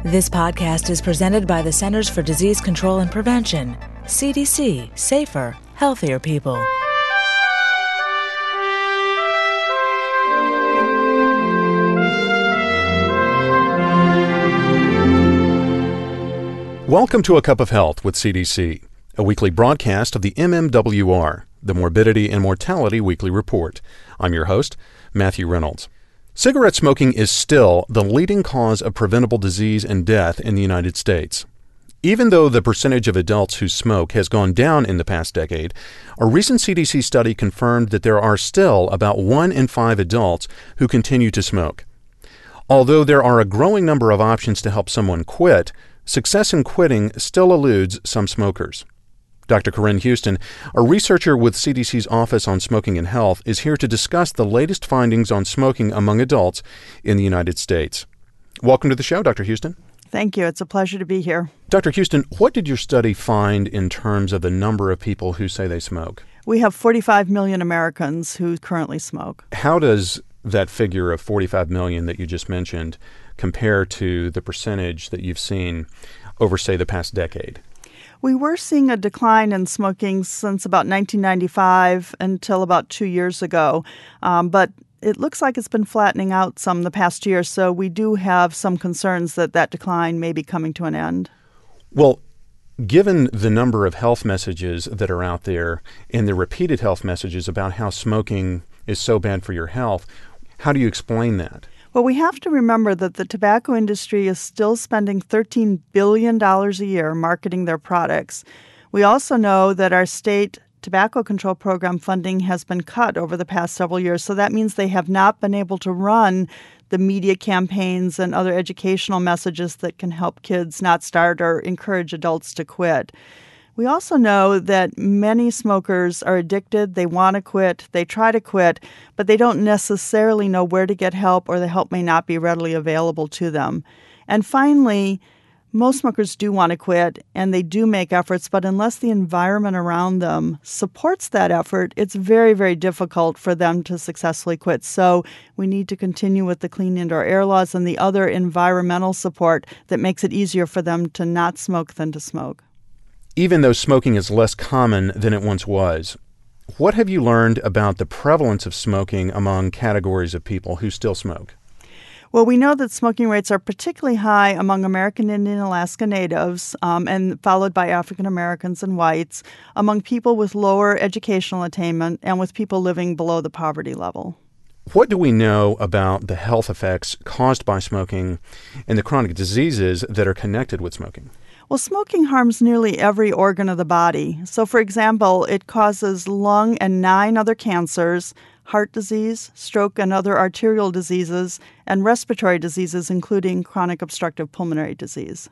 This podcast is presented by the Centers for Disease Control and Prevention. CDC. Safer, healthier people. Welcome to A Cup of Health with CDC, a weekly broadcast of the MMWR, the Morbidity and Mortality Weekly Report. I'm your host, Matthew Reynolds. Cigarette smoking is still the leading cause of preventable disease and death in the United States. Even though the percentage of adults who smoke has gone down in the past decade, a recent CDC study confirmed that there are still about 1 in 5 adults who continue to smoke. Although there are a growing number of options to help someone quit, success in quitting still eludes some smokers. Dr. Corinne Houston, a researcher with CDC's Office on Smoking and Health, is here to discuss the latest findings on smoking among adults in the United States. Welcome to the show, Dr. Houston. Thank you. It's a pleasure to be here. Dr. Houston, what did your study find in terms of the number of people who say they smoke? We have 45 million Americans who currently smoke. How does that figure of 45 million that you just mentioned compare to the percentage that you've seen over, say, the past decade? We were seeing a decline in smoking since about 1995 until about 2 years ago, but it looks like it's been flattening out some the past year, so we do have some concerns that that decline may be coming to an end. Well, given the number of health messages that are out there and the repeated health messages about how smoking is so bad for your health, how do you explain that? Well, we have to remember that the tobacco industry is still spending $13 billion a year marketing their products. We also know that our state tobacco control program funding has been cut over the past several years, so that means they have not been able to run the media campaigns and other educational messages that can help kids not start or encourage adults to quit. We also know that many smokers are addicted, they want to quit, they try to quit, but they don't necessarily know where to get help, or the help may not be readily available to them. And finally, most smokers do want to quit, and they do make efforts, but unless the environment around them supports that effort, it's very, very difficult for them to successfully quit. So we need to continue with the clean indoor air laws and the other environmental support that makes it easier for them to not smoke than to smoke. Even though smoking is less common than it once was, what have you learned about the prevalence of smoking among categories of people who still smoke? Well, we know that smoking rates are particularly high among American Indian Alaska Natives, and followed by African Americans and whites, among people with lower educational attainment, and with people living below the poverty level. What do we know about the health effects caused by smoking and the chronic diseases that are connected with smoking? Well, smoking harms nearly every organ of the body. So, for example, it causes lung and 9 other cancers, heart disease, stroke and other arterial diseases, and respiratory diseases, including chronic obstructive pulmonary disease.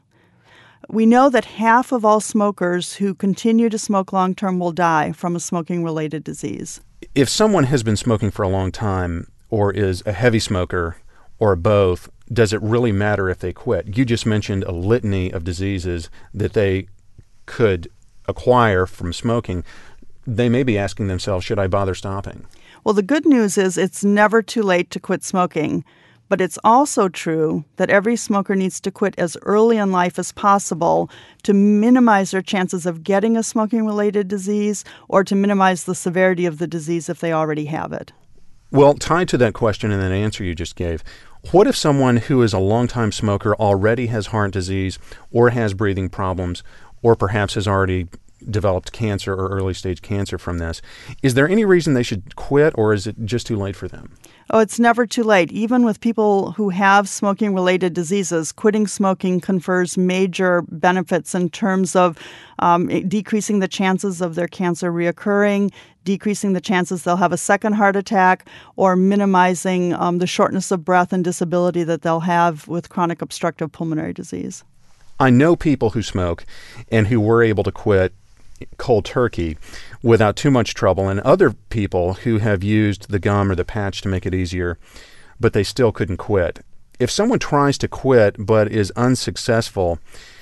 We know that half of all smokers who continue to smoke long-term will die from a smoking-related disease. If someone has been smoking for a long time or is a heavy smoker or both, does it really matter if they quit? You just mentioned a litany of diseases that they could acquire from smoking. They may be asking themselves, should I bother stopping? Well, the good news is it's never too late to quit smoking. But it's also true that every smoker needs to quit as early in life as possible to minimize their chances of getting a smoking-related disease or to minimize the severity of the disease if they already have it. Well, tied to that question and that answer you just gave, what if someone who is a longtime smoker already has heart disease or has breathing problems or perhaps has already developed cancer or early-stage cancer from this? Is there any reason they should quit, or is it just too late for them? Oh, it's never too late. Even with people who have smoking-related diseases, quitting smoking confers major benefits in terms of decreasing the chances of their cancer reoccurring, decreasing the chances they'll have a second heart attack, or minimizing the shortness of breath and disability that they'll have with chronic obstructive pulmonary disease. I know people who smoke and who were able to quit cold turkey without too much trouble, and other people who have used the gum or the patch to make it easier, but they still couldn't quit. If someone tries to quit but is unsuccessful,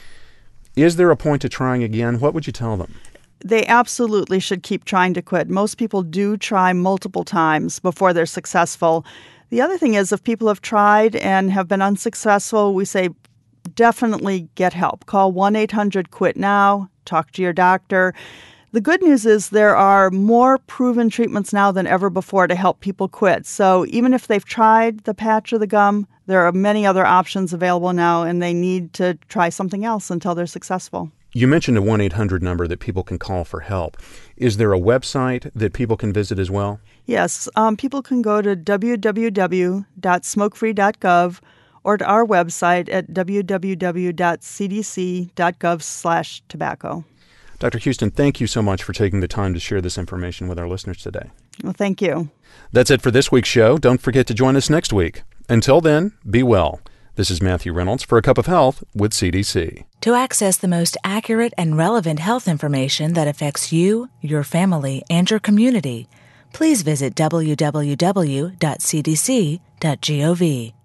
is there a point to trying again? What would you tell them? They absolutely should keep trying to quit. Most people do try multiple times before they're successful. The other thing is, if people have tried and have been unsuccessful, we say definitely get help. Call 1-800-QUIT-NOW. Talk to your doctor. The good news is there are more proven treatments now than ever before to help people quit. So even if they've tried the patch or the gum, there are many other options available now, and they need to try something else until they're successful. You mentioned a 1-800 number that people can call for help. Is there a website that people can visit as well? Yes, people can go to www.smokefree.gov or to our website at www.cdc.gov/tobacco. Dr. Houston, thank you so much for taking the time to share this information with our listeners today. Well, thank you. That's it for this week's show. Don't forget to join us next week. Until then, be well. This is Matthew Reynolds for A Cup of Health with CDC. To access the most accurate and relevant health information that affects you, your family, and your community, please visit www.cdc.gov.